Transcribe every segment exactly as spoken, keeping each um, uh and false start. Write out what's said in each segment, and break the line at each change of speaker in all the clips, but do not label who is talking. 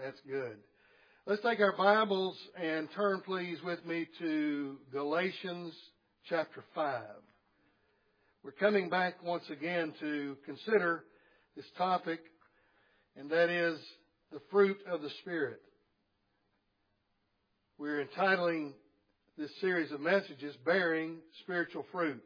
That's good. Let's take our Bibles and turn, please, with me to Galatians chapter five. We're coming back once again to consider this topic, and that is the fruit of the Spirit. We're entitling this series of messages, Bearing Spiritual Fruit.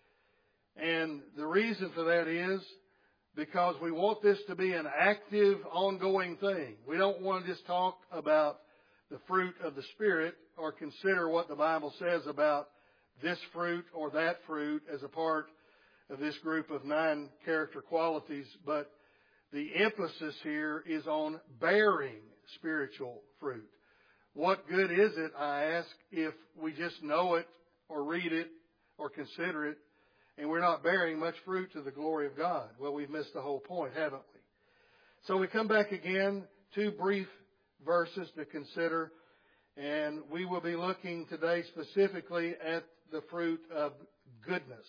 And the reason for that is because we want this to be an active, ongoing thing. We don't want to just talk about the fruit of the Spirit or consider what the Bible says about this fruit or that fruit as a part of this group of nine character qualities. But the emphasis here is on bearing spiritual fruit. What good is it, I ask, if we just know it or read it or consider it, and we're not bearing much fruit to the glory of God? Well, we've missed the whole point, haven't we? So we come back again, two brief verses to consider, and we will be looking today specifically at the fruit of goodness.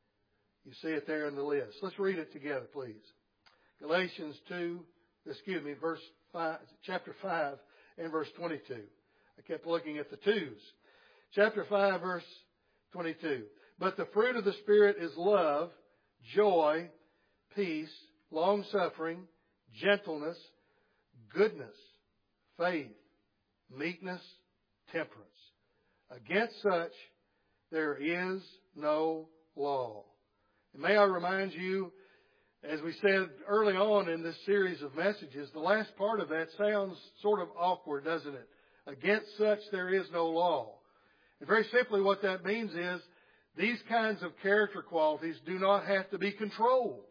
You see it there in the list. Let's read it together, please. Galatians two, excuse me, verse five, chapter five and verse twenty-two. I kept looking at the twos. Chapter five, verse twenty-two. But the fruit of the Spirit is love, joy, peace, long-suffering, gentleness, goodness, faith, meekness, temperance. Against such there is no law. And may I remind you, as we said early on in this series of messages, the last part of that sounds sort of awkward, doesn't it? Against such there is no law. And very simply what that means is these kinds of character qualities do not have to be controlled.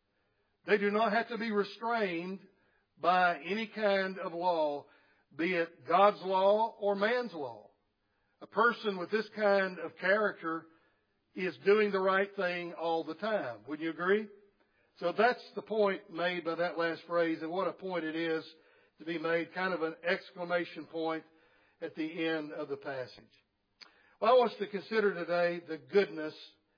They do not have to be restrained by any kind of law, be it God's law or man's law. A person with this kind of character is doing the right thing all the time. Would you agree? So that's the point made by that last phrase, and what a point it is to be made, kind of an exclamation point at the end of the passage. Well, I want us to consider today the goodness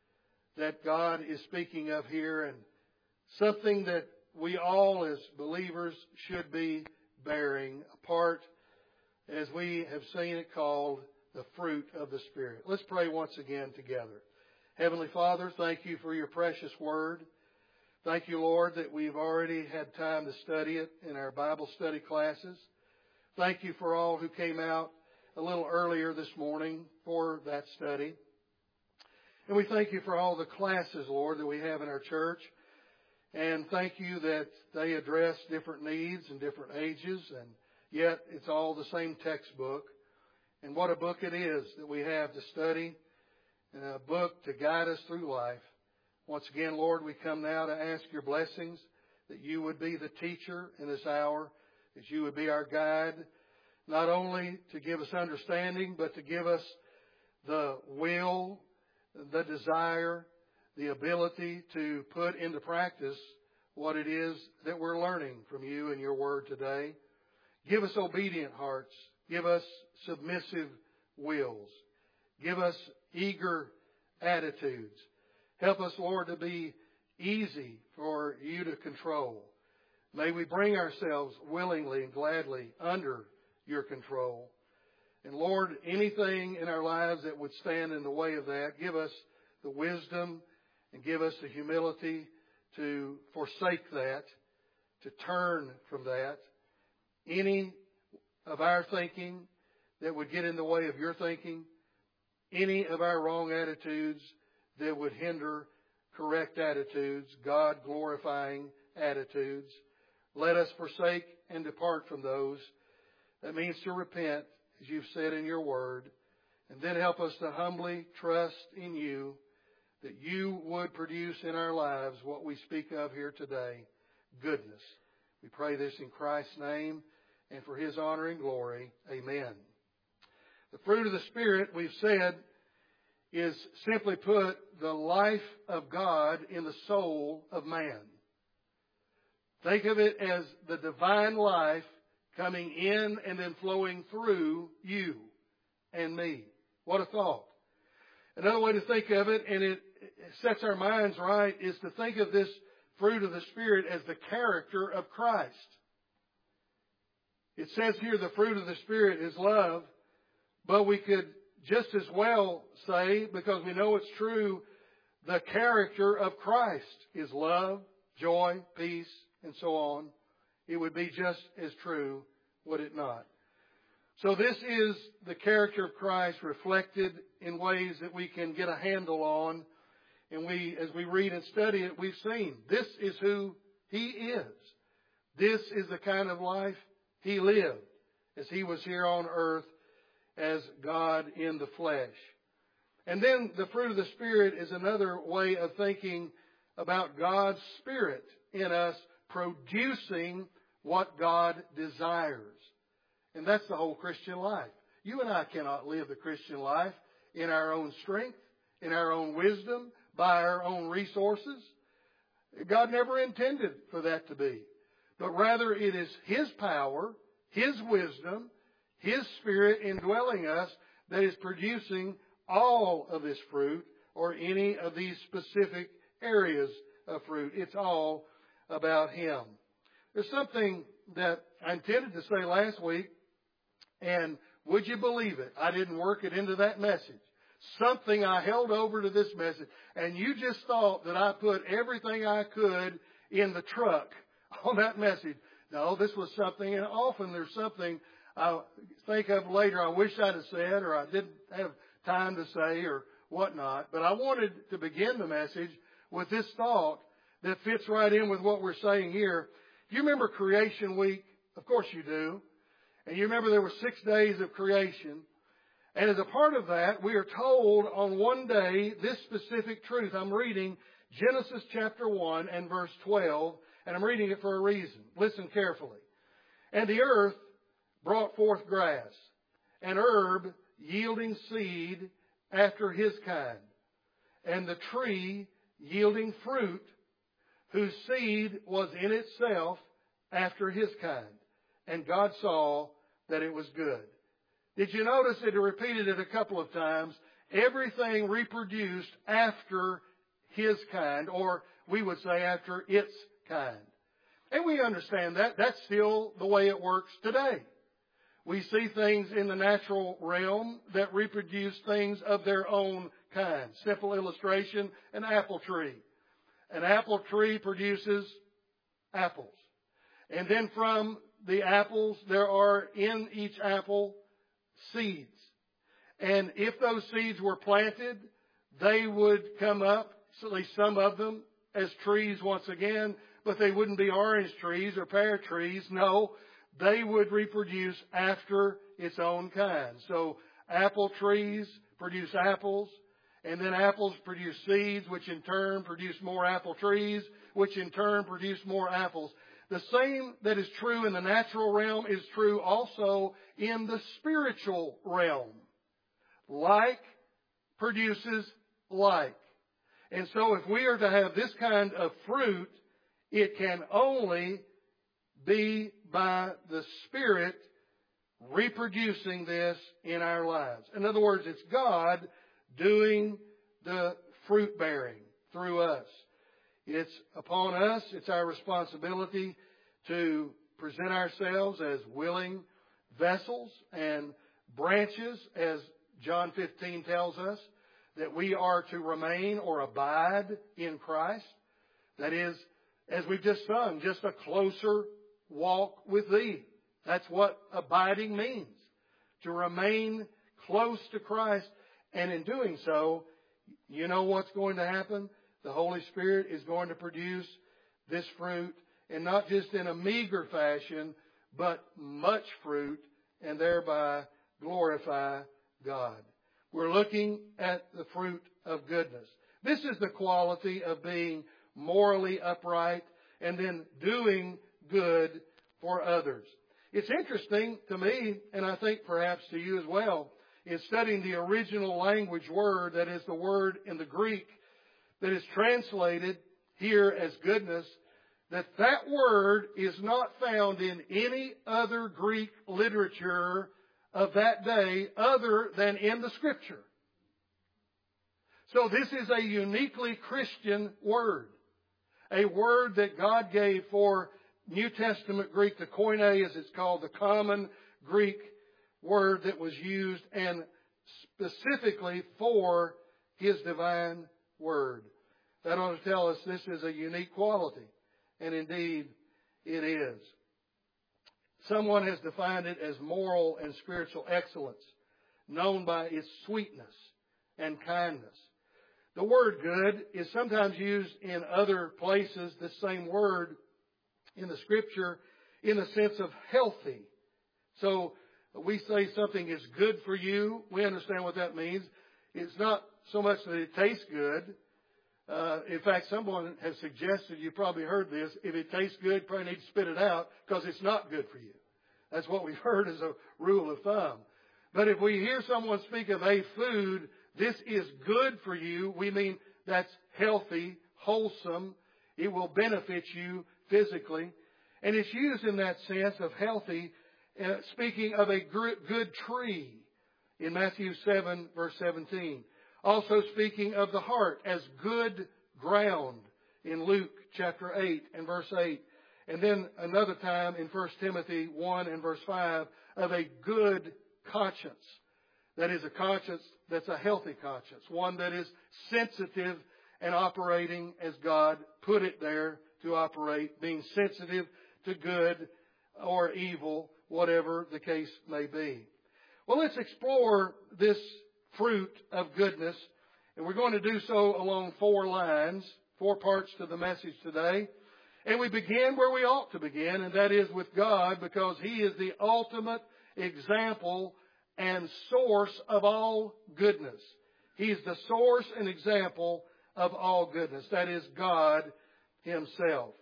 that God is speaking of here, and something that we all as believers should be bearing, a part, as we have seen it called, the fruit of the Spirit. Let's pray once again together. Heavenly Father, thank you for your precious word. Thank you, Lord, that we've already had time to study it in our Bible study classes. Thank you for all who came out a little earlier this morning for that study. And we thank you for all the classes, Lord, that we have in our church. And thank you that they address different needs and different ages, and yet it's all the same textbook. And what a book it is that we have to study, and a book to guide us through life. Once again, Lord, we come now to ask your blessings, that you would be the teacher in this hour, that you would be our guide, not only to give us understanding, but to give us the will, the desire, the ability to put into practice what it is that we're learning from you and your word today. Give us obedient hearts. Give us submissive wills. Give us eager attitudes. Help us, Lord, to be easy for you to control. May we bring ourselves willingly and gladly under your control. And Lord, anything in our lives that would stand in the way of that, give us the wisdom and give us the humility to forsake that, to turn from that. Any of our thinking that would get in the way of your thinking, any of our wrong attitudes that would hinder correct attitudes, God-glorifying attitudes, let us forsake and depart from those. That means to repent, as you've said in your word, and then help us to humbly trust in you, that you would produce in our lives what we speak of here today, goodness. We pray this in Christ's name and for his honor and glory. Amen. The fruit of the Spirit, we've said, is simply put the life of God in the soul of man. Think of it as the divine life coming in and then flowing through you and me. What a thought. Another way to think of it, and it sets our minds right, is to think of this fruit of the Spirit as the character of Christ. It says here the fruit of the Spirit is love, but we could just as well say, because we know it's true, the character of Christ is love, joy, peace, and so on. It would be just as true, would it not? So this is the character of Christ reflected in ways that we can get a handle on. And we, as we read and study it, we've seen this is who He is. This is the kind of life He lived as He was here on earth as God in the flesh. And then the fruit of the Spirit is another way of thinking about God's Spirit in us producing what God desires. And that's the whole Christian life. You and I cannot live the Christian life in our own strength, in our own wisdom, by our own resources. God never intended for that to be. But rather it is His power, His wisdom, His Spirit indwelling us that is producing all of this fruit or any of these specific areas of fruit. It's all about Him. There's something that I intended to say last week, and would you believe it? I didn't work it into that message. Something I held over to this message, and you just thought that I put everything I could in the truck on that message. No, this was something, and often there's something I think of later I wish I'd have said, or I didn't have time to say, or whatnot. But I wanted to begin the message with this thought that fits right in with what we're saying here. Do you remember Creation Week? Of course you do. And you remember there were six days of creation. And as a part of that, we are told on one day this specific truth. I'm reading Genesis chapter one and verse twelve, and I'm reading it for a reason. Listen carefully. And the earth brought forth grass, and herb yielding seed after his kind, and the tree yielding fruit, whose seed was in itself after his kind. And God saw that it was good. Did you notice it repeated it a couple of times? Everything reproduced after his kind, or we would say after its kind. And we understand that. That's still the way it works today. We see things in the natural realm that reproduce things of their own kind. Simple illustration, an apple tree. An apple tree produces apples. And then from the apples, there are in each apple seeds. And if those seeds were planted, they would come up, at least some of them, as trees once again, but they wouldn't be orange trees or pear trees. No, they would reproduce after its own kind. So apple trees produce apples, and then apples produce seeds, which in turn produce more apple trees, which in turn produce more apples. The same that is true in the natural realm is true also in the spiritual realm. Like produces like. And so if we are to have this kind of fruit, it can only be by the Spirit reproducing this in our lives. In other words, it's God doing the fruit bearing through us. It's upon us, it's our responsibility to present ourselves as willing vessels and branches, as John fifteen tells us, that we are to remain or abide in Christ. That is, as we've just sung, just a closer walk with Thee. That's what abiding means, to remain close to Christ. And in doing so, you know what's going to happen? The Holy Spirit is going to produce this fruit, and not just in a meager fashion, but much fruit, and thereby glorify God. We're looking at the fruit of goodness. This is the quality of being morally upright and then doing good for others. It's interesting to me, and I think perhaps to you as well, in studying the original language word, that is the word in the Greek that is translated here as goodness, that that word is not found in any other Greek literature of that day other than in the Scripture. So this is a uniquely Christian word, a word that God gave for New Testament Greek, the koine, as it's called, the common Greek word that was used and specifically for His divine word. That ought to tell us this is a unique quality. And indeed, it is. Someone has defined it as moral and spiritual excellence, known by its sweetness and kindness. The word good is sometimes used in other places, the same word in the Scripture, in the sense of healthy. So we say something is good for you. We understand what that means. It's not so much that it tastes good. Uh, in fact, someone has suggested, you probably heard this, if it tastes good, you probably need to spit it out because it's not good for you. That's what we've heard as a rule of thumb. But if we hear someone speak of a food, this is good for you, we mean that's healthy, wholesome. It will benefit you physically. And it's used in that sense of healthy, uh, speaking of a good tree in Matthew seven, verse seventeen. Also speaking of the heart as good ground in Luke chapter eight and verse eight. And then another time in First Timothy one and verse five of a good conscience. That is a conscience that's a healthy conscience. One that is sensitive and operating as God put it there to operate. Being sensitive to good or evil, whatever the case may be. Well, let's explore this fruit of goodness. And we're going to do so along four lines, four parts to the message today. And we begin where we ought to begin, and that is with God, because He is the ultimate example and source of all goodness. He is the source and example of all goodness. That is God Himself.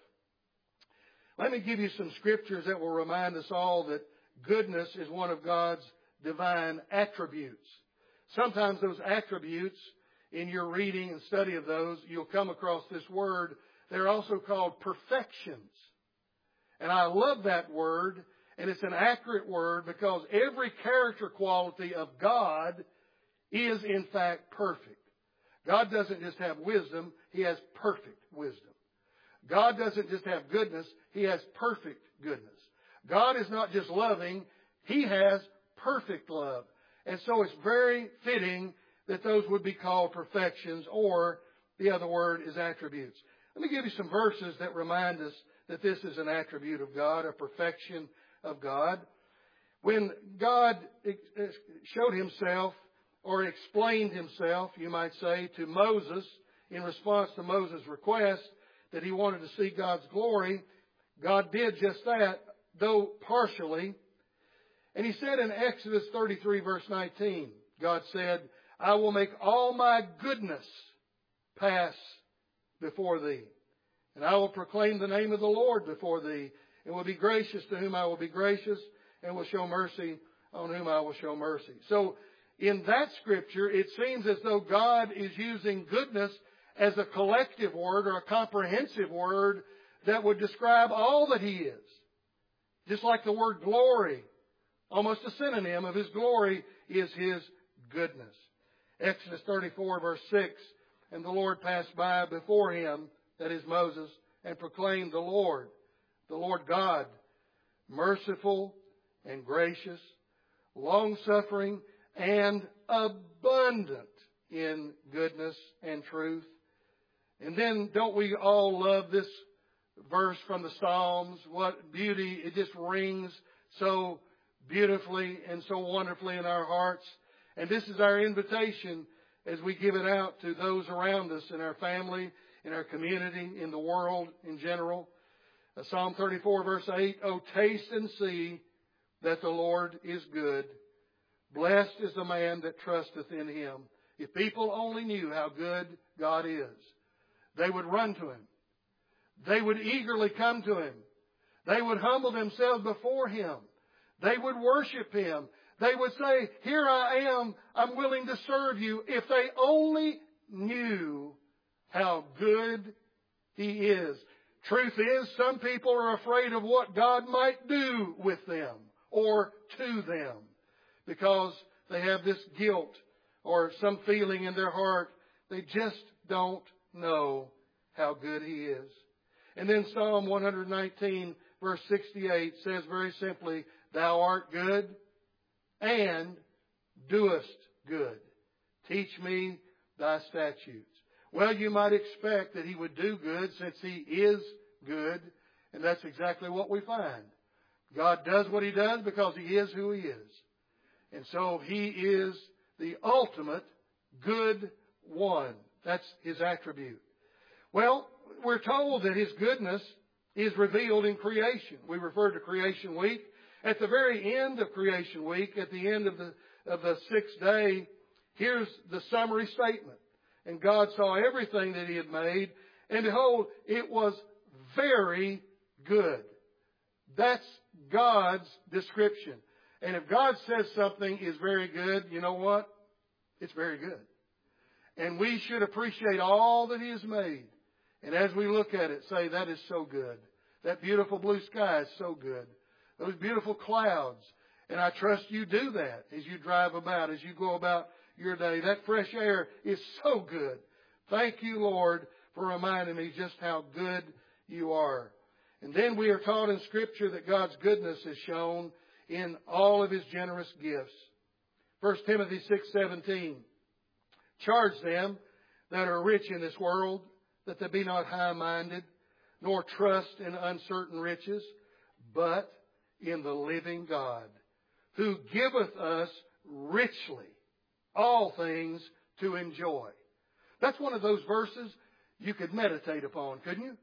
Let me give you some scriptures that will remind us all that goodness is one of God's divine attributes. Sometimes those attributes, in your reading and study of those, you'll come across this word. They're also called perfections. And I love that word, and it's an accurate word because every character quality of God is in fact perfect. God doesn't just have wisdom, He has perfect wisdom. God doesn't just have goodness, He has perfect goodness. God is not just loving, He has perfect love. And so it's very fitting that those would be called perfections, or the other word is attributes. Let me give you some verses that remind us that this is an attribute of God, a perfection of God. When God showed Himself, or explained Himself, you might say, to Moses in response to Moses' request that he wanted to see God's glory, God did just that, though partially. And He said in Exodus thirty-three, verse nineteen, God said, I will make all my goodness pass before thee. And I will proclaim the name of the Lord before thee, and will be gracious to whom I will be gracious, and will show mercy on whom I will show mercy. So, in that scripture, it seems as though God is using goodness as a collective word or a comprehensive word that would describe all that He is. Just like the word glory, almost a synonym of His glory is His goodness. Exodus thirty-four, verse six, and the Lord passed by before him, that is Moses, and proclaimed the Lord, the Lord God, merciful and gracious, long-suffering and abundant in goodness and truth. And then don't we all love this verse from the Psalms? What beauty, it just rings so beautifully and so wonderfully in our hearts. And this is our invitation as we give it out to those around us in our family, in our community, in the world in general. Uh, Psalm thirty-four, verse eight, oh, taste and see that the Lord is good. Blessed is the man that trusteth in Him. If people only knew how good God is, they would run to Him. They would eagerly come to Him. They would humble themselves before Him. They would worship Him. They would say, here I am, I'm willing to serve you. If they only knew how good He is. Truth is, some people are afraid of what God might do with them or to them because they have this guilt or some feeling in their heart. They just don't know how good He is. And then Psalm one nineteen, verse sixty-eight says very simply, Thou art good and doest good. Teach me thy statutes. Well, you might expect that he would do good since he is good, and that's exactly what we find. God does what he does because he is who he is. And so he is the ultimate good one. That's his attribute. Well, we're told that his goodness is revealed in creation. We refer to Creation Week. At the very end of Creation Week, at the end of the, of the sixth day, here's the summary statement. And God saw everything that he had made, and behold, it was very good. That's God's description. And if God says something is very good, you know what? It's very good. And we should appreciate all that he has made. And as we look at it, say, that is so good. That beautiful blue sky is so good. Those beautiful clouds. And I trust you do that as you drive about, as you go about your day. That fresh air is so good. Thank you, Lord, for reminding me just how good you are. And then we are taught in Scripture that God's goodness is shown in all of his generous gifts. First Timothy six seventeen. Charge them that are rich in this world, that they be not high-minded, nor trust in uncertain riches, but in the living God, who giveth us richly all things to enjoy. That's one of those verses you could meditate upon, couldn't you?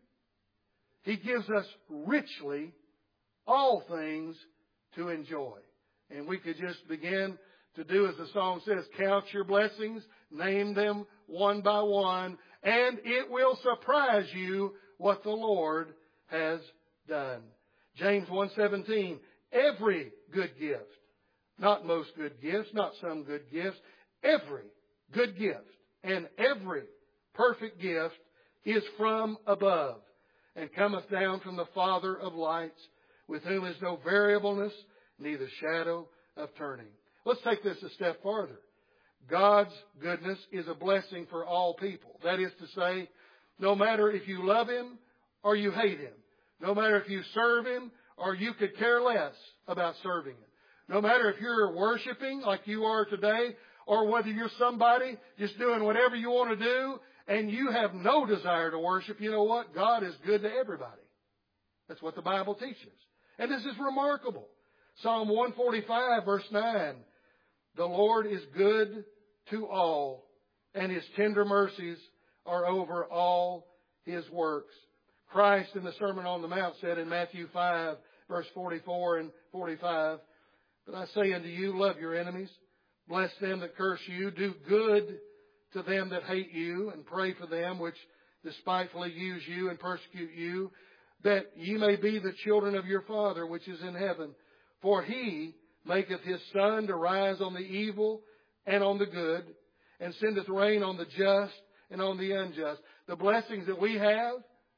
He gives us richly all things to enjoy. And we could just begin to do as the song says, count your blessings, name them one by one, and it will surprise you what the Lord has done. James one seventeen, every good gift, not most good gifts, not some good gifts, every good gift and every perfect gift is from above and cometh down from the Father of lights, with whom is no variableness, neither shadow of turning. Let's take this a step farther. God's goodness is a blessing for all people. That is to say, no matter if you love him or you hate him, no matter if you serve him or you could care less about serving him, no matter if you're worshiping like you are today, or whether you're somebody just doing whatever you want to do and you have no desire to worship, you know what? God is good to everybody. That's what the Bible teaches. And this is remarkable. Psalm one forty-five, verse nine. The Lord is good to all, and his tender mercies are over all his works. Christ in the Sermon on the Mount said in Matthew five, verse forty-four and forty-five, But I say unto you, love your enemies, bless them that curse you, do good to them that hate you, and pray for them which despitefully use you and persecute you, that ye may be the children of your Father which is in heaven. For he maketh his sun to rise on the evil and on the good, and sendeth rain on the just and on the unjust. The blessings that we have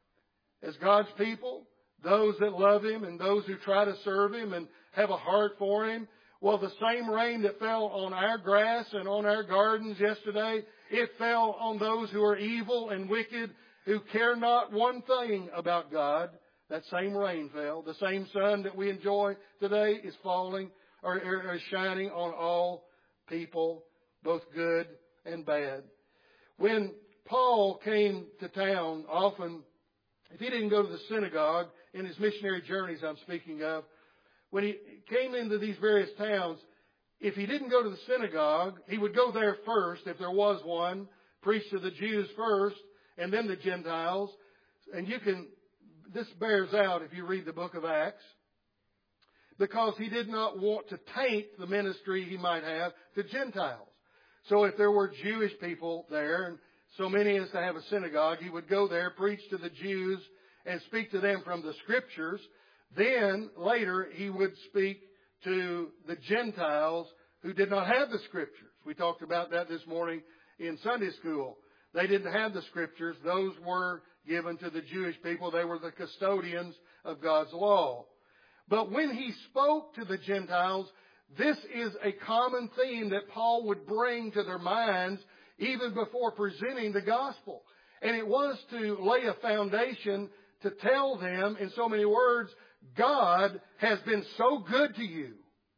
as God's people, those that love him and those who try to serve him and have a heart for him, well, the same rain that fell on our grass and on our gardens yesterday, it fell on those who are evil and wicked, who care not one thing about God. That same rain fell. The same sun that we enjoy today is falling or, or is shining on all people, both good and bad. When Paul came to town, often, if he didn't go to the synagogue in his missionary journeys I'm speaking of, when he came into these various towns, if he didn't go to the synagogue, he would go there first, if there was one, preach to the Jews first, and then the Gentiles. And you can, this bears out if you read the book of Acts, because he did not want to taint the ministry he might have to Gentiles. So if there were Jewish people there, and so many as to have a synagogue, he would go there, preach to the Jews, and speak to them from the Scriptures. Then, later, he would speak to the Gentiles who did not have the Scriptures. We talked about that this morning in Sunday school. They didn't have the Scriptures. Those were given to the Jewish people. They were the custodians of God's law. But when he spoke to the Gentiles, this is a common theme that Paul would bring to their minds even before presenting the gospel. And it was to lay a foundation to tell them, in so many words, God has been so good to you.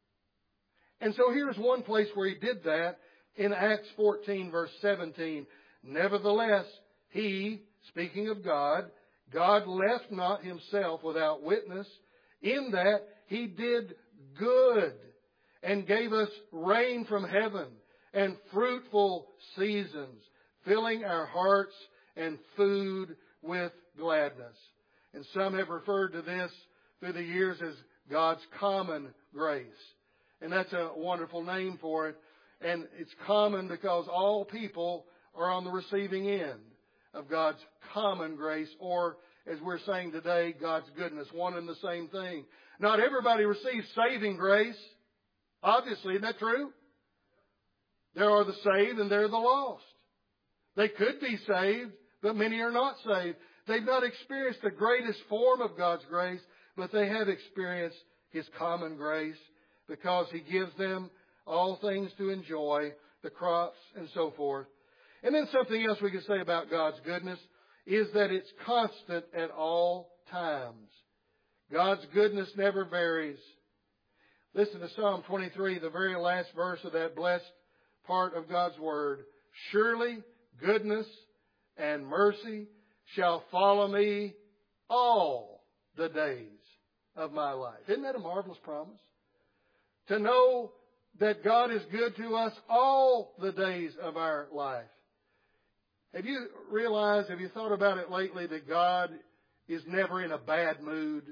And so here's one place where He did that in Acts fourteen, verse seventeen. Nevertheless, He, speaking of God, God left not Himself without witness, in that He did good and gave us rain from heaven and fruitful seasons, filling our hearts and food with gladness. And some have referred to this through the years as God's common grace. And that's a wonderful name for it. And it's common because all people are on the receiving end of God's common grace, or as we're saying today, God's goodness. One and the same thing. Not everybody receives saving grace. Obviously, isn't that true? There are the saved and there are the lost. They could be saved, but many are not saved. They've not experienced the greatest form of God's grace, but they have experienced His common grace because He gives them all things to enjoy, the crops and so forth. And then something else we can say about God's goodness is that it's constant at all times. God's goodness never varies. Listen to Psalm twenty-three, the very last verse of that blessed part of God's Word. Surely goodness and mercy shall follow me all the days of my life. Isn't that a marvelous promise? To know that God is good to us all the days of our life. Have you realized, have you thought about it lately, that God is never in a bad mood?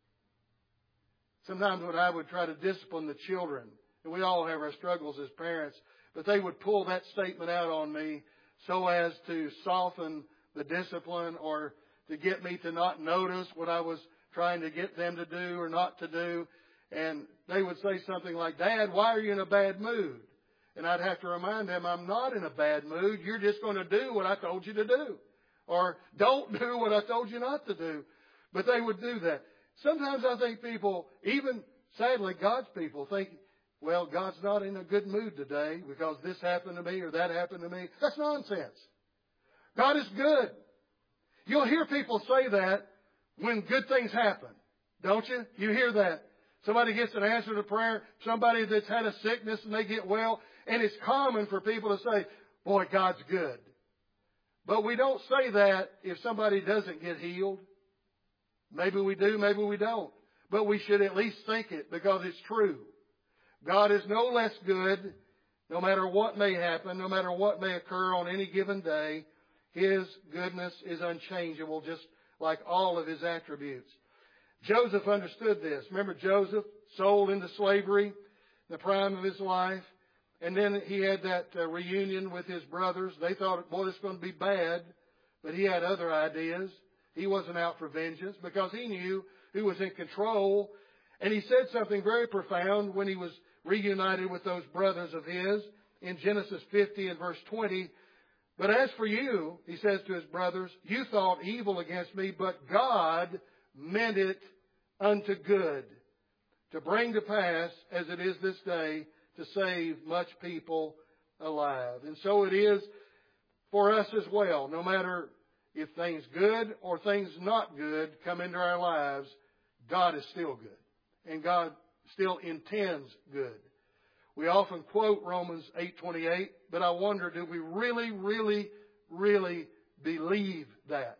Sometimes when I would try to discipline the children, and we all have our struggles as parents, but they would pull that statement out on me so as to soften the discipline or to get me to not notice what I was trying to get them to do or not to do. And they would say something like, Dad, why are you in a bad mood? And I'd have to remind them, I'm not in a bad mood. You're just going to do what I told you to do. Or don't do what I told you not to do. But they would do that. Sometimes I think people, even sadly God's people, think, well, God's not in a good mood today because this happened to me or that happened to me. That's nonsense. God is good. You'll hear people say that when good things happen, don't you? You hear that. Somebody gets an answer to prayer, somebody that's had a sickness and they get well, and it's common for people to say, boy, God's good. But we don't say that if somebody doesn't get healed. Maybe we do, maybe we don't. But we should at least think it because it's true. God is no less good, no matter what may happen, no matter what may occur on any given day. His goodness is unchangeable, just like all of His attributes. Joseph understood this. Remember Joseph, sold into slavery in the prime of his life. And then he had that uh, reunion with his brothers. They thought, boy, this is going to be bad. But he had other ideas. He wasn't out for vengeance because he knew who was in control. And he said something very profound when he was reunited with those brothers of his in Genesis fifty and verse twenty. But as for you, he says to his brothers, you thought evil against me, but God meant it unto good, to bring to pass, as it is this day, to save much people alive. And so it is for us as well. No matter if things good or things not good come into our lives, God is still good. And God still intends good. We often quote Romans eight twenty-eight, but I wonder, do we really, really, really believe that?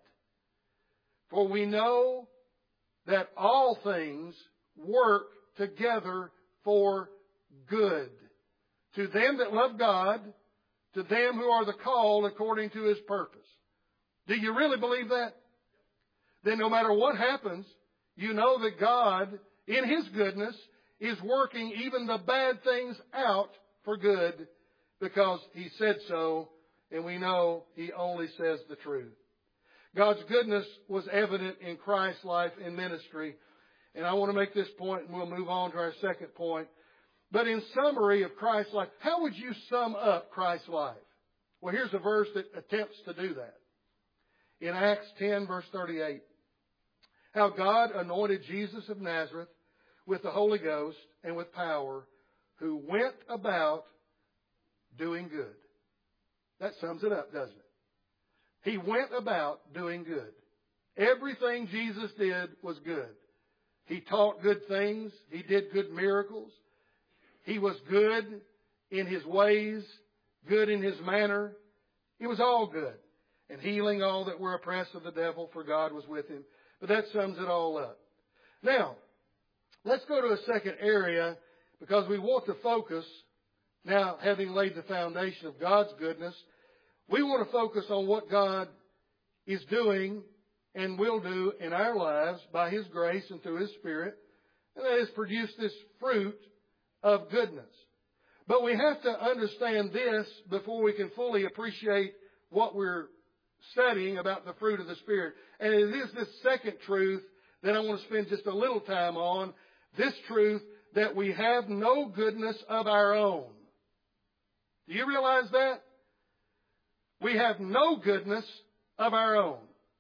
For we know that all things work together for good, to them that love God, to them who are the called according to His purpose. Do you really believe that? Then no matter what happens, you know that God, in His goodness, is working even the bad things out for good because He said so, and we know He only says the truth. God's goodness was evident in Christ's life and ministry. And I want to make this point, and we'll move on to our second point. But in summary of Christ's life, how would you sum up Christ's life? Well, here's a verse that attempts to do that. In Acts ten, verse thirty-eight. How God anointed Jesus of Nazareth with the Holy Ghost and with power, who went about doing good. That sums it up, doesn't it? He went about doing good. Everything Jesus did was good. He taught good things. He did good miracles. He was good in His ways, good in His manner. It was all good. And healing all that were oppressed of the devil, for God was with Him. But that sums it all up. Now, let's go to a second area, because we want to focus, now having laid the foundation of God's goodness, we want to focus on what God is doing and will do in our lives by His grace and through His Spirit. And that is produce this fruit of goodness. But we have to understand this before we can fully appreciate what we're studying about the fruit of the Spirit. And it is this second truth that I want to spend just a little time on. This truth that we have no goodness of our own. Do you realize that? We have no goodness of our own.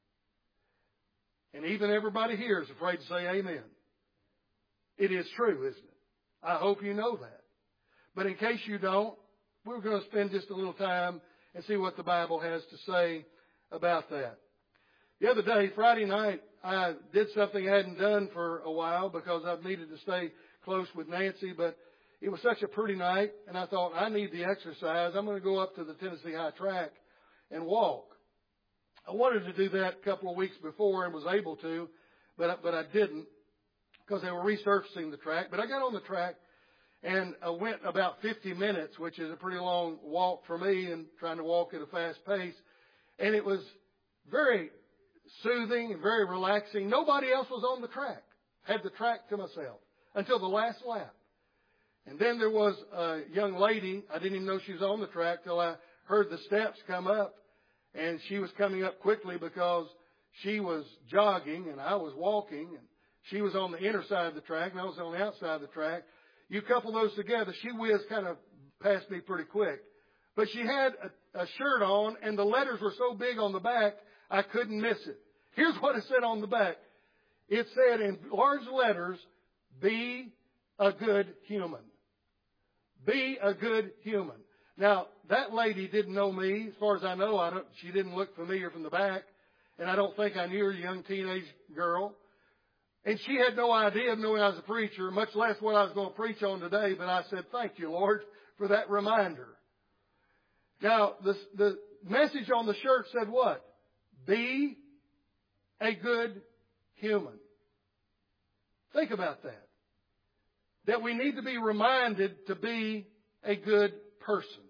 And even everybody here is afraid to say amen. It is true, isn't it? I hope you know that. But in case you don't, we're going to spend just a little time and see what the Bible has to say about that. The other day, Friday night, I did something I hadn't done for a while because I've needed to stay close with Nancy, but it was such a pretty night, and I thought, I need the exercise. I'm going to go up to the Tennessee High Track and walk. I wanted to do that a couple of weeks before and was able to, but, but I didn't because they were resurfacing the track. But I got on the track and I went about fifty minutes, which is a pretty long walk for me, and trying to walk at a fast pace. And it was very soothing and very relaxing. Nobody else was on the track. Had the track to myself until the last lap. And then there was a young lady. I didn't even know she was on the track till I heard the steps come up. And she was coming up quickly because she was jogging and I was walking. And she was on the inner side of the track and I was on the outside of the track. You couple those together, she whizzed kind of past me pretty quick. But she had a, a shirt on and the letters were so big on the back, I couldn't miss it. Here's what it said on the back. It said in large letters, be a good human. Be a good human. Now, that lady didn't know me. As far as I know, I don't, she didn't look familiar from the back. And I don't think I knew her, a young teenage girl. And she had no idea of knowing I was a preacher, much less what I was going to preach on today. But I said, thank you, Lord, for that reminder. Now, the, the message on the shirt said what? Be a good human. Think about that. That we need to be reminded to be a good person.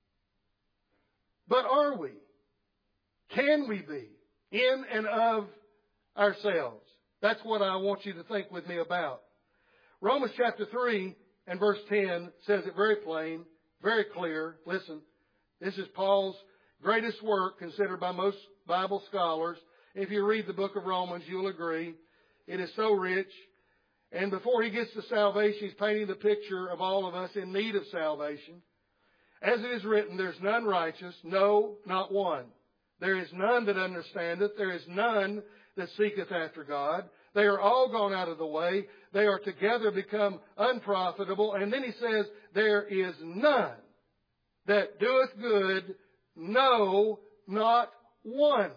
But are we? Can we be in and of ourselves? That's what I want you to think with me about. Romans chapter three and verse ten says it very plain, very clear. Listen, this is Paul's greatest work considered by most Bible scholars. If you read the book of Romans, you'll agree. It is so rich. And before he gets to salvation, he's painting the picture of all of us in need of salvation. As it is written, there's none righteous, no, not one. There is none that understandeth. There is none that seeketh after God. They are all gone out of the way. They are together become unprofitable. And then he says, there is none that doeth good, no, not one.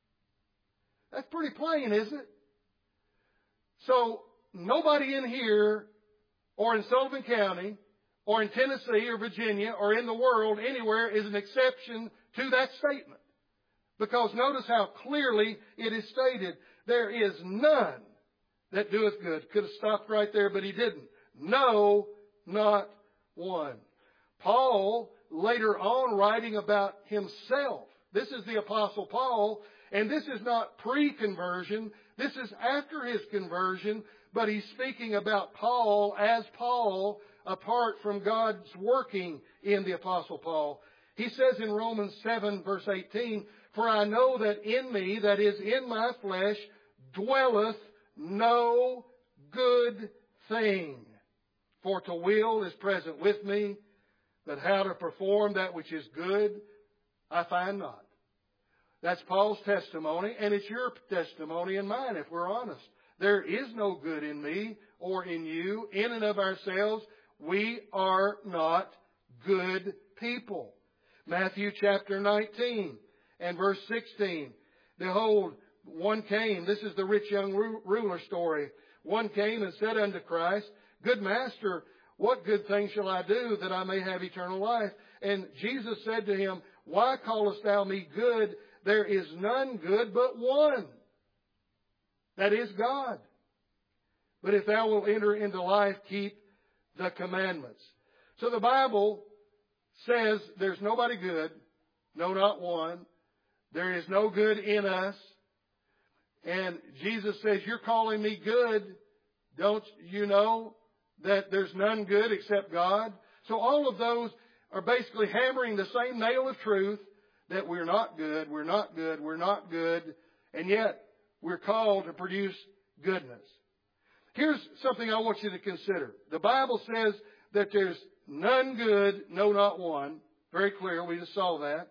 That's pretty plain, isn't it? So, nobody in here or in Sullivan County or in Tennessee or Virginia or in the world anywhere is an exception to that statement. Because notice how clearly it is stated, there is none that doeth good. Could have stopped right there, but he didn't. No, not one. Paul, later on writing about himself, this is the Apostle Paul, and this is not pre-conversion, this is after his conversion, but he's speaking about Paul as Paul apart from God's working in the Apostle Paul. He says in Romans seven verse eighteen, for I know that in me, that is in my flesh, dwelleth no good thing. For to will is present with me, but how to perform that which is good, I find not. That's Paul's testimony, and it's your testimony and mine, if we're honest. There is no good in me or in you. In and of ourselves, we are not good people. Matthew chapter nineteen and verse sixteen. Behold, one came. This is the rich young ruler story. one came and said unto Christ, Good Master, what good thing shall I do that I may have eternal life? And Jesus said to him, Why callest thou me good? There is none good but one. That is God. But if thou wilt enter into life, keep the commandments. So the Bible says there's nobody good. No, not one. There is no good in us. And Jesus says, You're calling me good. Don't you know that there's none good except God? So all of those are basically hammering the same nail of truth that we're not good, we're not good, we're not good, and yet we're called to produce goodness. Here's something I want you to consider. The Bible says that there's none good, no, not one. Very clear, we just saw that.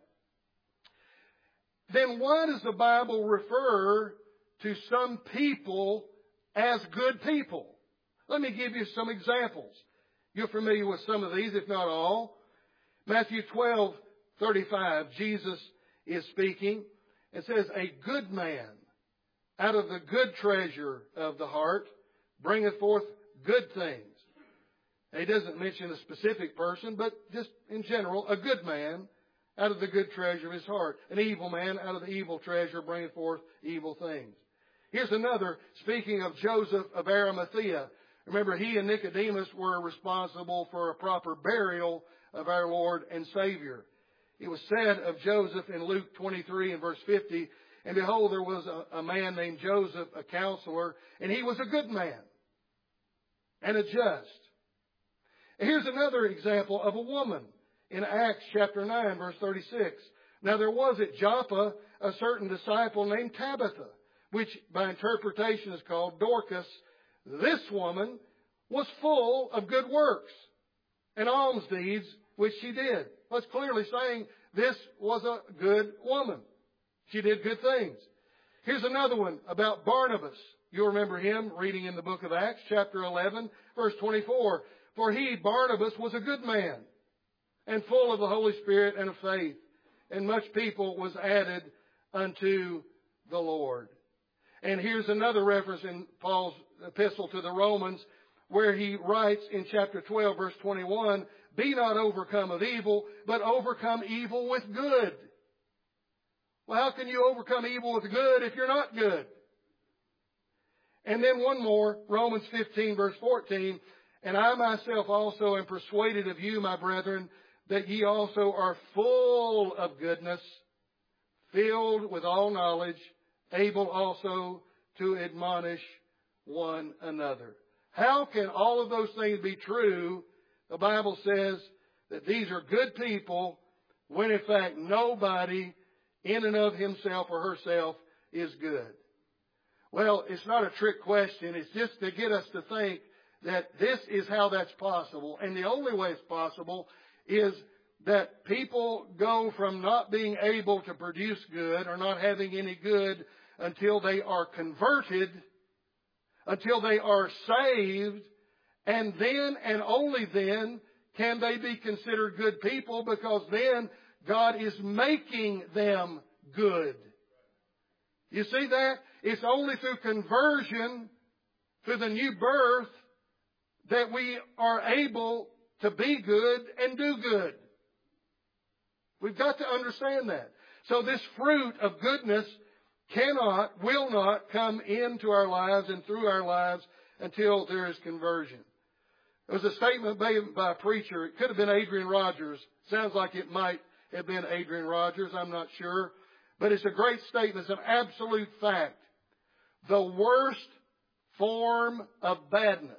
Then why does the Bible refer to some people as good people? Let me give you some examples. You're familiar with some of these, if not all. Matthew twelve thirty-five, Jesus is speaking and says, A good man out of the good treasure of the heart bringeth forth good things. He doesn't mention a specific person, but just in general, a good man out of the good treasure of his heart. An evil man out of the evil treasure bringeth forth evil things. Here's another, speaking of Joseph of Arimathea. Remember, he and Nicodemus were responsible for a proper burial of our Lord and Savior. It was said of Joseph in Luke twenty-three and verse fifty, And behold, there was a, a man named Joseph, a counselor, and he was a good man and a just. Here's another example of a woman in Acts chapter nine, verse thirty-six. Now there was at Joppa a certain disciple named Tabitha, which by interpretation is called Dorcas. This woman was full of good works and alms deeds which she did. Well, it's clearly saying this was a good woman. She did good things. Here's another one about Barnabas. You'll remember him reading in the book of Acts, chapter eleven, verse twenty-four. For he, Barnabas, was a good man and full of the Holy Spirit and of faith, and much people was added unto the Lord. And here's another reference in Paul's epistle to the Romans, where he writes in chapter twelve, verse twenty-one, Be not overcome of evil, but overcome evil with good. Well, how can you overcome evil with good if you're not good? And then one more, Romans fifteen, verse fourteen, And I myself also am persuaded of you, my brethren, that ye also are full of goodness, filled with all knowledge, able also to admonish one another. How can all of those things be true? The Bible says that these are good people when in fact nobody in and of himself or herself is good. Well, it's not a trick question. It's just to get us to think that this is how that's possible. And the only way it's possible is that people go from not being able to produce good or not having any good until they are converted, until they are saved, and then and only then can they be considered good people, because then God is making them good. You see that? It's only through conversion, through the new birth, that we are able to be good and do good. We've got to understand that. So this fruit of goodness cannot, will not come into our lives and through our lives until there is conversion. There was a statement made by a preacher. It could have been Adrian Rogers. Sounds like it might have been Adrian Rogers. I'm not sure. But it's a great statement. It's an absolute fact. The worst form of badness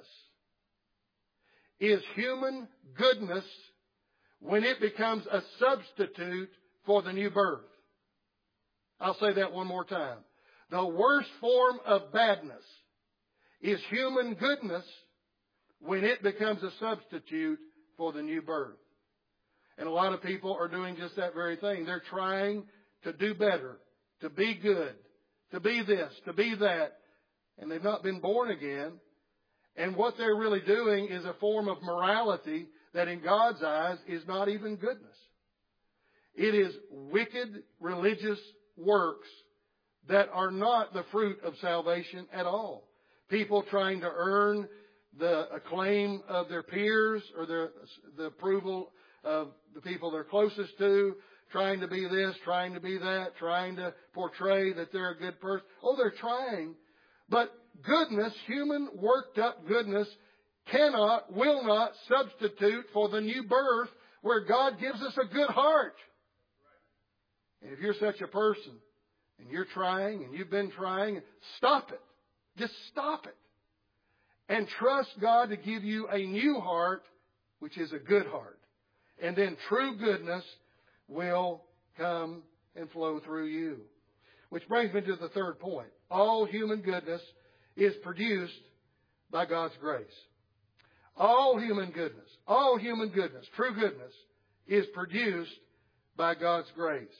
is human goodness when it becomes a substitute for the new birth. I'll say that one more time. The worst form of badness is human goodness when it becomes a substitute for the new birth. And a lot of people are doing just that very thing. They're trying to do better, to be good, to be this, to be that, and they've not been born again. And what they're really doing is a form of morality that in God's eyes is not even goodness. It is wicked religious works that are not the fruit of salvation at all. people trying to earn the acclaim of their peers or the, the approval of the people they're closest to, trying to be this, trying to be that, trying to portray that they're a good person. Oh, they're trying. But goodness, human worked up goodness, cannot, will not substitute for the new birth where God gives us a good heart. And if you're such a person and you're trying and you've been trying, stop it. Just stop it. And trust God to give you a new heart, which is a good heart. And then true goodness will come and flow through you. Which brings me to the third point. All human goodness is produced by God's grace. All human goodness, all human goodness, true goodness, is produced by God's grace.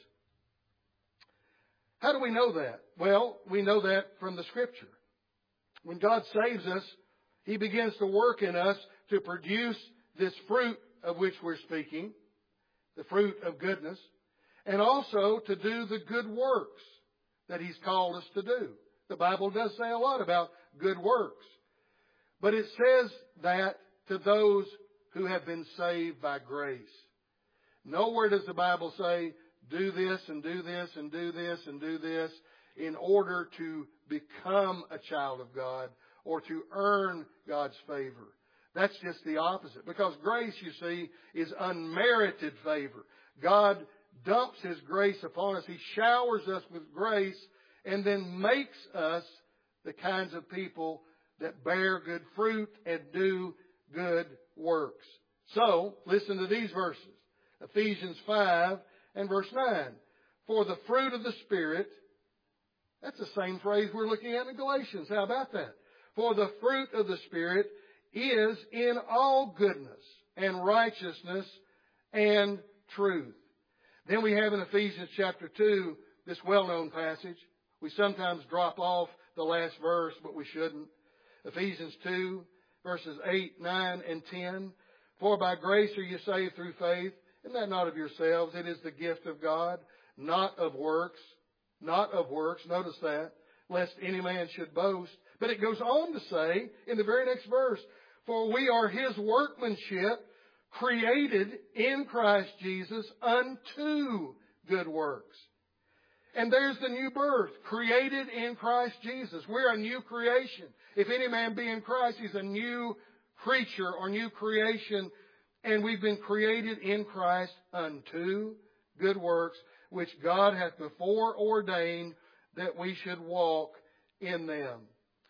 How do we know that? Well, we know that from the Scripture. When God saves us, He begins to work in us to produce this fruit of which we're speaking, the fruit of goodness, and also to do the good works that He's called us to do. The Bible does say a lot about good works. But it says that to those who have been saved by grace. Nowhere does the Bible say, do this and do this and do this and do this in order to become a child of God or to earn God's favor. That's just the opposite. Because grace, you see, is unmerited favor. God dumps His grace upon us. He showers us with grace and then makes us the kinds of people that bear good fruit and do good works. So, listen to these verses. Ephesians five and verse nine. For the fruit of the Spirit, that's the same phrase we're looking at in Galatians. How about that? For the fruit of the Spirit is in all goodness and righteousness and truth. Then we have in Ephesians chapter two, this well-known passage. We sometimes drop off the last verse, but we shouldn't. Ephesians two, verses eight, nine, and ten. For by grace are you saved through faith, and that not of yourselves. It is the gift of God, not of works. Not of works. Notice that. Lest any man should boast. But it goes on to say in the very next verse, for we are His workmanship, created in Christ Jesus unto good works. And there's the new birth, created in Christ Jesus. We're a new creation. If any man be in Christ, he's a new creature or new creation. And we've been created in Christ unto good works, which God hath before ordained that we should walk in them.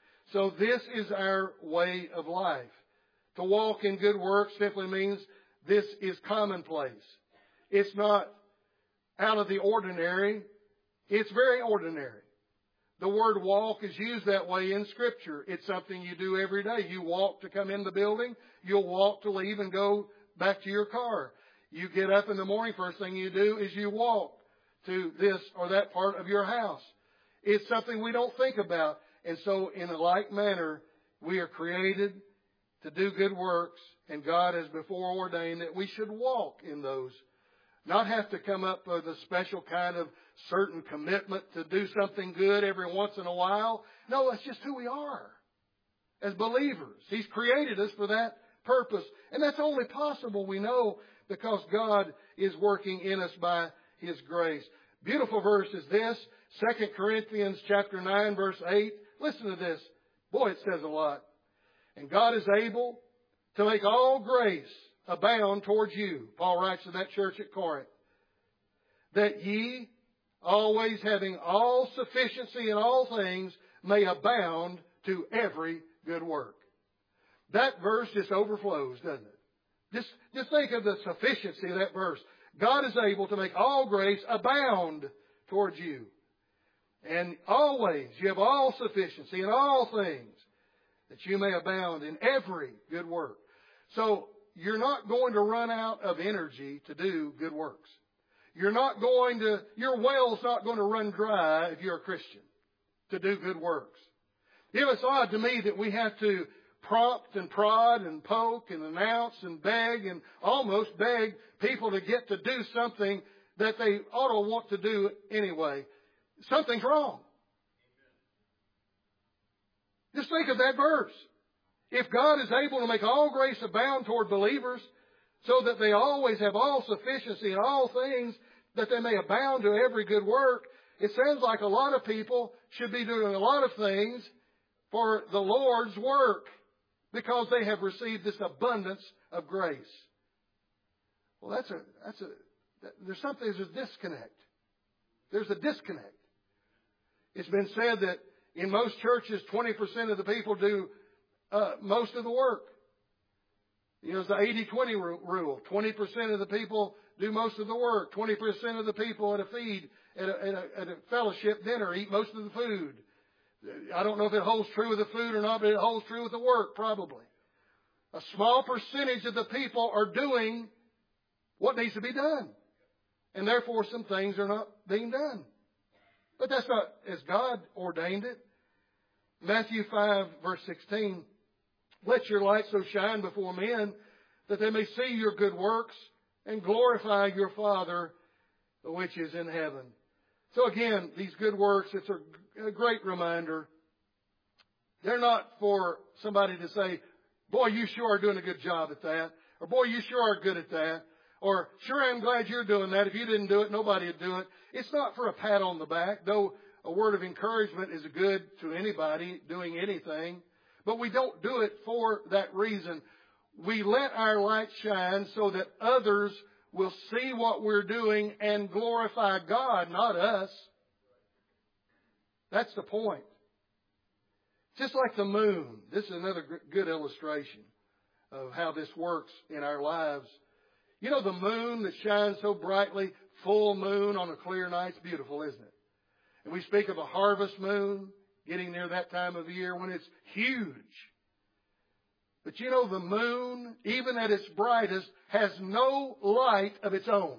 So this is our way of life. To walk in good works simply means this is commonplace. It's not out of the ordinary. It's very ordinary. The word walk is used that way in Scripture. It's something you do every day. You walk to come in the building. You'll walk to leave and go back to your car. You get up in the morning, first thing you do is you walk to this or that part of your house. It's something we don't think about. And so in a like manner, we are created to do good works, and God has before ordained that we should walk in those. Not have to come up with a special kind of certain commitment to do something good every once in a while. No, that's just who we are as believers. He's created us for that purpose. And that's only possible, we know, because God is working in us by His grace. Beautiful verse is this, Second Corinthians chapter nine, verse eight. Listen to this. Boy, it says a lot. And God is able to make all grace abound towards you. Paul writes to that church at Corinth. That ye, always having all sufficiency in all things, may abound to every good work. That verse just overflows, doesn't it? Just, just think of the sufficiency of that verse. God is able to make all grace abound towards you. And always you have all sufficiency in all things, that you may abound in every good work. So you're not going to run out of energy to do good works. You're not going to, your well's not going to run dry if you're a Christian to do good works. It was odd to me that we have to prompt and prod and poke and announce and beg and almost beg people to get to do something that they ought to want to do anyway. Something's wrong. Just think of that verse. If God is able to make all grace abound toward believers, so that they always have all sufficiency in all things, that they may abound to every good work, it sounds like a lot of people should be doing a lot of things for the Lord's work because they have received this abundance of grace. Well, that's a, that's a, there's something, there's a disconnect. There's a disconnect. It's been said that in most churches, twenty percent of the people do uh, most of the work. You know, it's the eighty twenty rule. twenty percent of the people do most of the work. twenty percent of the people at a feed, at a, at a, at a fellowship dinner, eat most of the food. I don't know if it holds true with the food or not, but it holds true with the work, probably. A small percentage of the people are doing what needs to be done. And therefore, some things are not being done. But that's not as God ordained it. Matthew five, verse sixteen. Let your light so shine before men that they may see your good works and glorify your Father which is in heaven. So again, these good works, it's a, a great reminder. They're not for somebody to say, boy, you sure are doing a good job at that. Or boy, you sure are good at that. Or sure, I'm glad you're doing that. If you didn't do it, nobody would do it. It's not for a pat on the back, though a word of encouragement is good to anybody doing anything. But we don't do it for that reason. We let our light shine so that others will see what we're doing and glorify God, not us. That's the point. Just like the moon. This is another good illustration of how this works in our lives. You know the moon that shines so brightly, full moon on a clear night? It's beautiful, isn't it? And we speak of a harvest moon, getting near that time of year when it's huge. But you know the moon, even at its brightest, has no light of its own.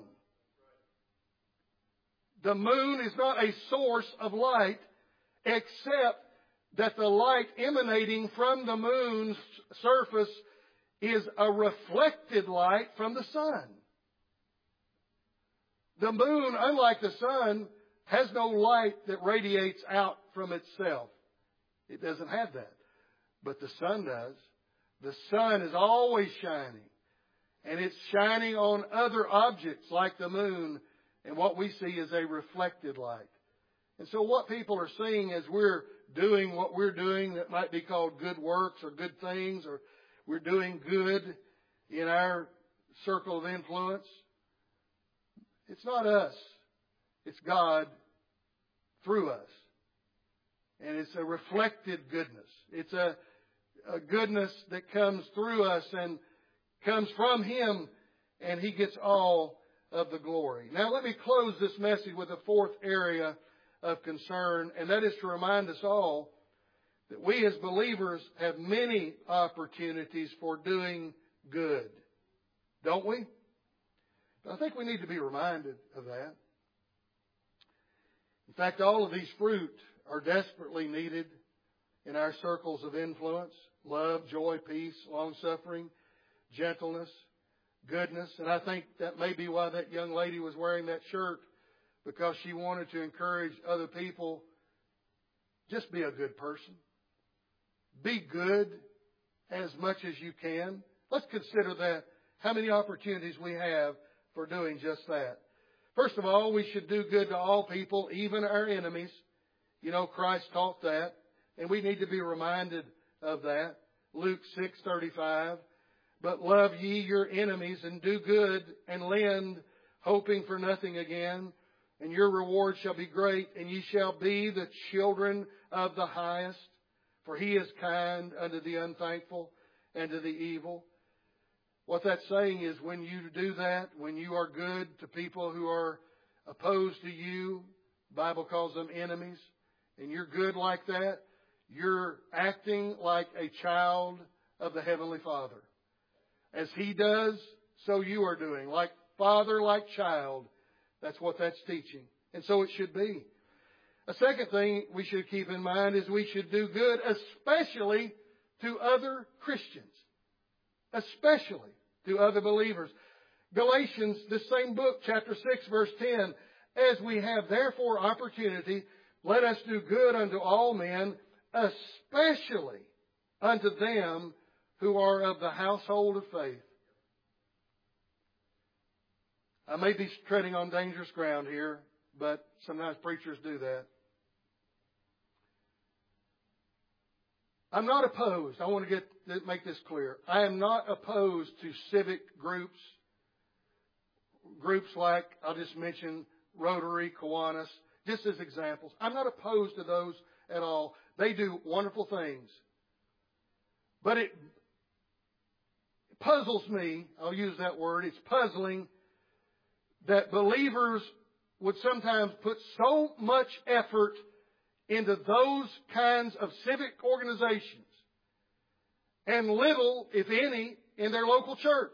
The moon is not a source of light except that the light emanating from the moon's surface is a reflected light from the sun. The moon, unlike the sun, has no light that radiates out from itself. It doesn't have that. But the sun does. The sun is always shining. And it's shining on other objects like the moon. And what we see is a reflected light. And so what people are seeing as we're doing what we're doing that might be called good works or good things, or we're doing good in our circle of influence, it's not us. It's God through us. And it's a reflected goodness. It's a, a goodness that comes through us and comes from Him, and He gets all of the glory. Now let me close this message with a fourth area of concern, and that is to remind us all that we as believers have many opportunities for doing good. Don't we? But I think we need to be reminded of that. In fact, all of these fruit are desperately needed in our circles of influence. Love, joy, peace, long-suffering, gentleness, goodness. And I think that may be why that young lady was wearing that shirt, because she wanted to encourage other people. Just be a good person. Be good as much as you can. Let's consider that, how many opportunities we have for doing just that. First of all, we should do good to all people, even our enemies. You know, Christ taught that, and we need to be reminded of that. Luke six thirty-five. But love ye your enemies, and do good, and lend, hoping for nothing again. And your reward shall be great, and ye shall be the children of the highest. For He is kind unto the unthankful and to the evil. What that's saying is when you do that, when you are good to people who are opposed to you, the Bible calls them enemies, and you're good like that, you're acting like a child of the Heavenly Father. As He does, so you are doing. Like father, like child. That's what that's teaching. And so it should be. A second thing we should keep in mind is we should do good, especially to other Christians. Especially to other believers. Galatians, the same book, chapter six, verse ten. As we have therefore opportunity, let us do good unto all men, especially unto them who are of the household of faith. I may be treading on dangerous ground here, but sometimes preachers do that. I'm not opposed. I want to get make this clear. I am not opposed to civic groups, groups like, I'll just mention Rotary, Kiwanis, just as examples. I'm not opposed to those at all. They do wonderful things. But it puzzles me, I'll use that word, it's puzzling that believers would sometimes put so much effort into those kinds of civic organizations and little, if any, in their local church.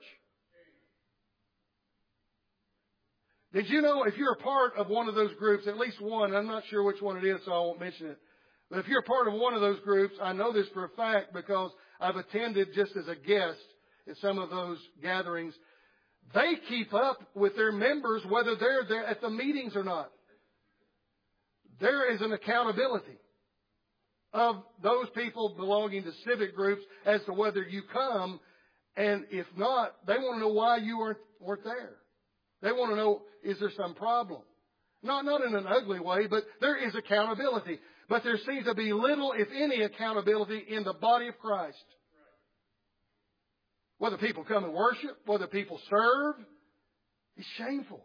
Did you know if you're a part of one of those groups, at least one, I'm not sure which one it is, so I won't mention it, but if you're a part of one of those groups, I know this for a fact because I've attended just as a guest at some of those gatherings. They keep up with their members whether they're there at the meetings or not. There is an accountability of those people belonging to civic groups as to whether you come, and if not, they want to know why you weren't, weren't there. They want to know, is there some problem? Not, not in an ugly way, but there is accountability. But there seems to be little, if any, accountability in the body of Christ. Whether people come and worship, whether people serve, it's shameful.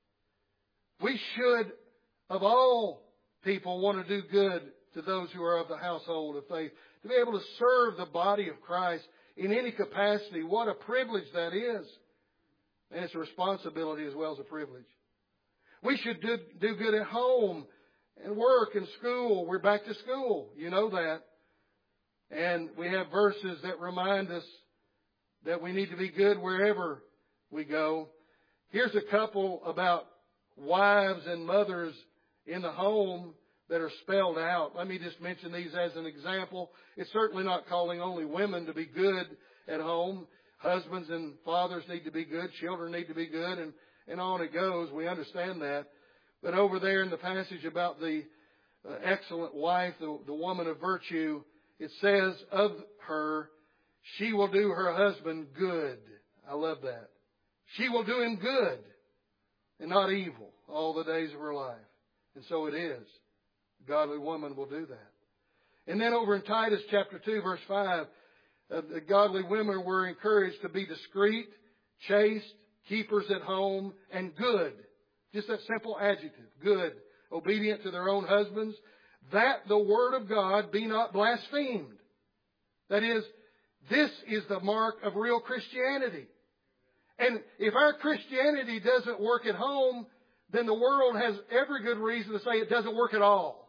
We should, of all people, want to do good to those who are of the household of faith. To be able to serve the body of Christ in any capacity, what a privilege that is. And it's a responsibility as well as a privilege. We should do, do good at home and work and school. We're back to school. You know that. And we have verses that remind us that we need to be good wherever we go. Here's a couple about wives and mothers in the home that are spelled out. Let me just mention these as an example. It's certainly not calling only women to be good at home. Husbands and fathers need to be good. Children need to be good. And, and on it goes. We understand that. But over there in the passage about the uh, excellent wife, the, the woman of virtue, it says of her, she will do her husband good. I love that. She will do him good and not evil all the days of her life. And so it is. A godly woman will do that. And then over in Titus chapter two, verse five, uh, the godly women were encouraged to be discreet, chaste, keepers at home, and good. Just that simple adjective, good, obedient to their own husbands, that the word of God be not blasphemed. That is, this is the mark of real Christianity. And if our Christianity doesn't work at home, then the world has every good reason to say it doesn't work at all.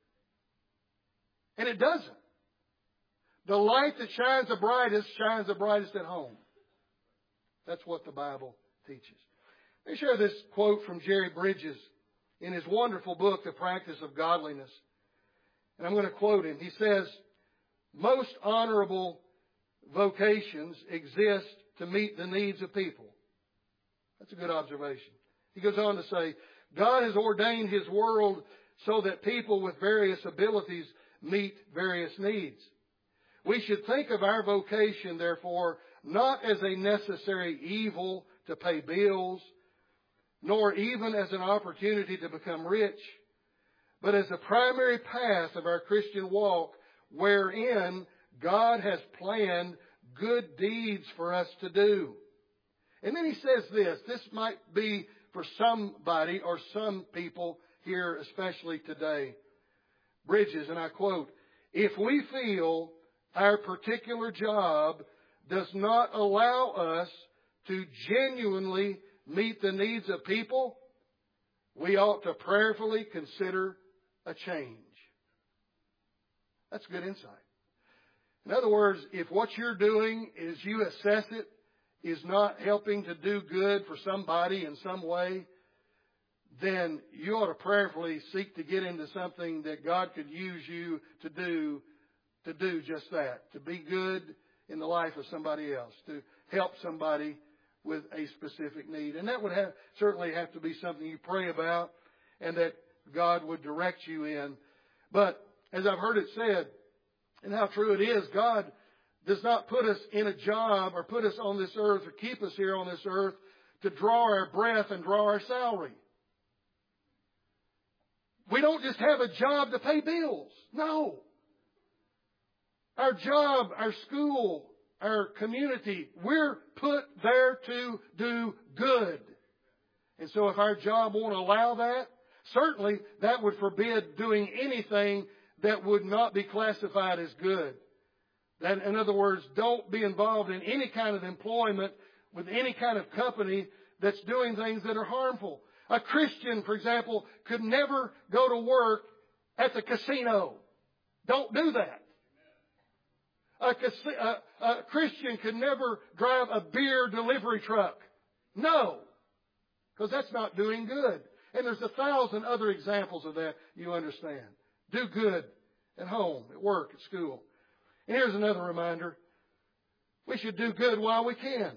And it doesn't. The light that shines the brightest shines the brightest at home. That's what the Bible teaches. Let me share this quote from Jerry Bridges in his wonderful book, The Practice of Godliness. And I'm going to quote him. He says, most honorable vocations exist to meet the needs of people. That's a good observation. He goes on to say, God has ordained His world so that people with various abilities meet various needs. We should think of our vocation, therefore, not as a necessary evil to pay bills, nor even as an opportunity to become rich, but as a primary path of our Christian walk wherein God has planned good deeds for us to do. And then he says this, this might be for somebody or some people here, especially today. Bridges, and I quote, if we feel our particular job does not allow us to genuinely meet the needs of people, we ought to prayerfully consider a change. That's good insight. In other words, if what you're doing is you assess it is not helping to do good for somebody in some way, then you ought to prayerfully seek to get into something that God could use you to do, to do just that, to be good in the life of somebody else, to help somebody with a specific need. And that would have, certainly have to be something you pray about and that God would direct you in. But as I've heard it said, And how true it is, God does not put us in a job or put us on this earth or keep us here on this earth to draw our breath and draw our salary. We don't just have a job to pay bills. No. Our job, our school, our community, we're put there to do good. And so if our job won't allow that, certainly that would forbid doing anything that would not be classified as good. That, in other words, don't be involved in any kind of employment with any kind of company that's doing things that are harmful. A Christian, for example, could never go to work at the casino. Don't do that. A, a, a Christian could never drive a beer delivery truck. No. Because that's not doing good. And there's a thousand other examples of that you understand. Do good at home, at work, at school. And here's another reminder. We should do good while we can.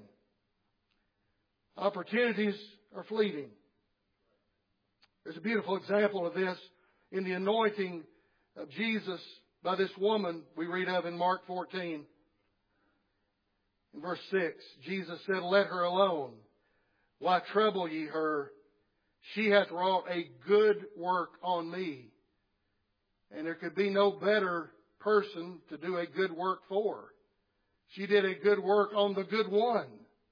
Opportunities are fleeting. There's a beautiful example of this in the anointing of Jesus by this woman we read of in Mark fourteen. In verse six, Jesus said, "Let her alone. Why trouble ye her? She hath wrought a good work on me." And there could be no better person to do a good work for. She did a good work on the good one.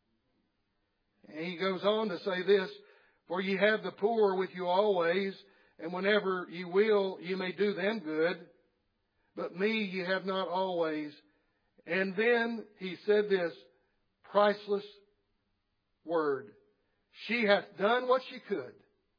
And he goes on to say this, "For ye have the poor with you always, and whenever ye will, ye may do them good. But me ye have not always." And then he said this priceless word. "She hath done what she could.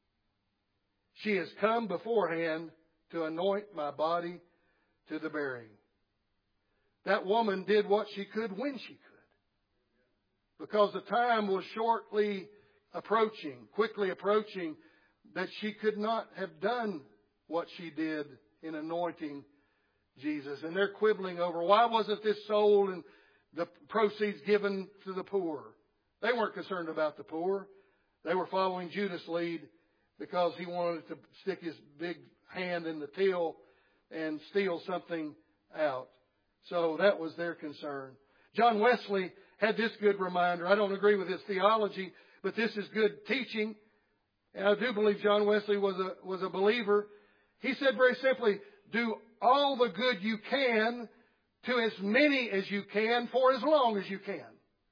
She has come beforehand to anoint my body to the burying." That woman did what she could when she could. Because the time was shortly approaching, quickly approaching, that she could not have done what she did in anointing Jesus. And they're quibbling over, why wasn't this sold and the proceeds given to the poor? They weren't concerned about the poor. They were following Judas' lead because he wanted to stick his big hand in the till and steal something out. So that was their concern. John Wesley had this good reminder. I don't agree with his theology, but this is good teaching. And I do believe John Wesley was a, was a believer. He said very simply, do all the good you can to as many as you can for as long as you can.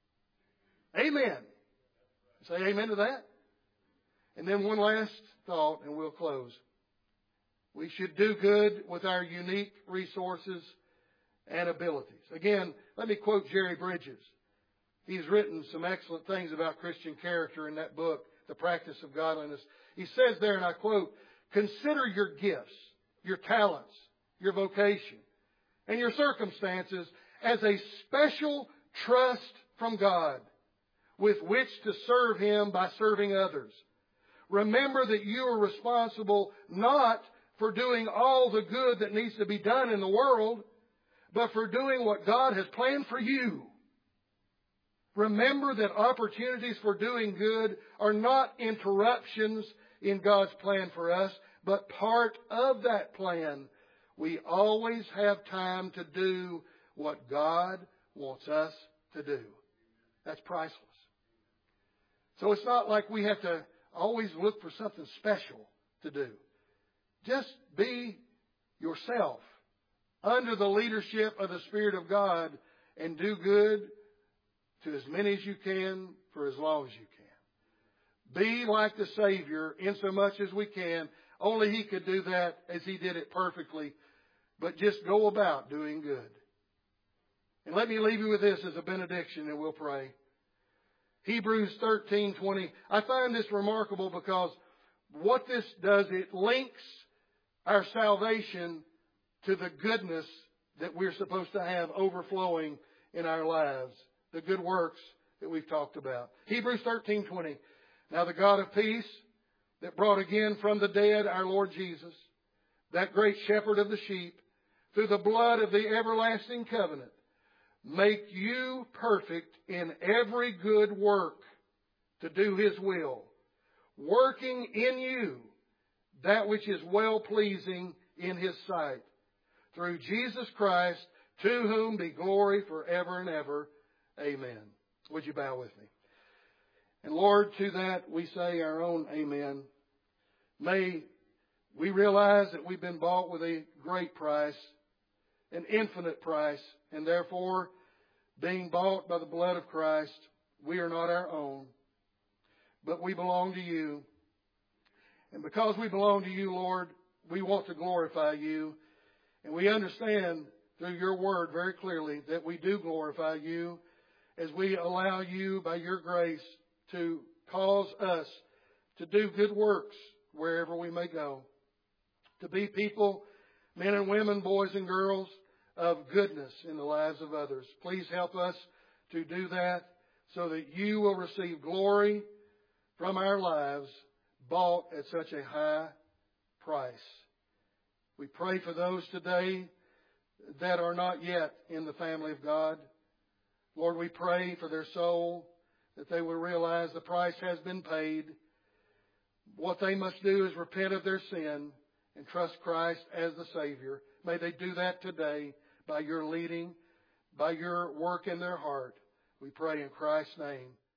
Amen. Say amen to that. And then one last thought and we'll close. We should do good with our unique resources and abilities. Again, let me quote Jerry Bridges. He's written some excellent things about Christian character in that book, The Practice of Godliness. He says there, and I quote, "Consider your gifts, your talents, your vocation, and your circumstances as a special trust from God with which to serve Him by serving others. Remember that you are responsible not for doing all the good that needs to be done in the world, but for doing what God has planned for you. Remember that opportunities for doing good are not interruptions in God's plan for us, but part of that plan. We always have time to do what God wants us to do." That's priceless. So it's not like we have to always look for something special to do. Just be yourself under the leadership of the Spirit of God and do good to as many as you can for as long as you can. Be like the Savior in so much as we can. Only He could do that as He did it perfectly. But just go about doing good. And let me leave you with this as a benediction and we'll pray. Hebrews thirteen twenty. I find this remarkable because what this does, it links our salvation to the goodness that we're supposed to have overflowing in our lives. The good works that we've talked about. Hebrews thirteen twenty. "Now the God of peace that brought again from the dead our Lord Jesus, that great shepherd of the sheep, through the blood of the everlasting covenant, make you perfect in every good work to do His will, working in you that which is well-pleasing in His sight, through Jesus Christ, to whom be glory forever and ever. Amen. Would you bow with me? And Lord, to that we say our own amen. May we realize that we've been bought with a great price, an infinite price, and therefore, being bought by the blood of Christ, we are not our own, but we belong to you. And because we belong to you, Lord, we want to glorify you. And we understand through your word very clearly that we do glorify you as we allow you, by your grace, to cause us to do good works wherever we may go. To be people, men and women, boys and girls, of goodness in the lives of others. Please help us to do that so that you will receive glory from our lives bought at such a high price. We pray for those today that are not yet in the family of God. Lord, we pray for their soul, that they will realize the price has been paid. What they must do is repent of their sin and trust Christ as the Savior. May they do that today by your leading, by your work in their heart. We pray in Christ's name.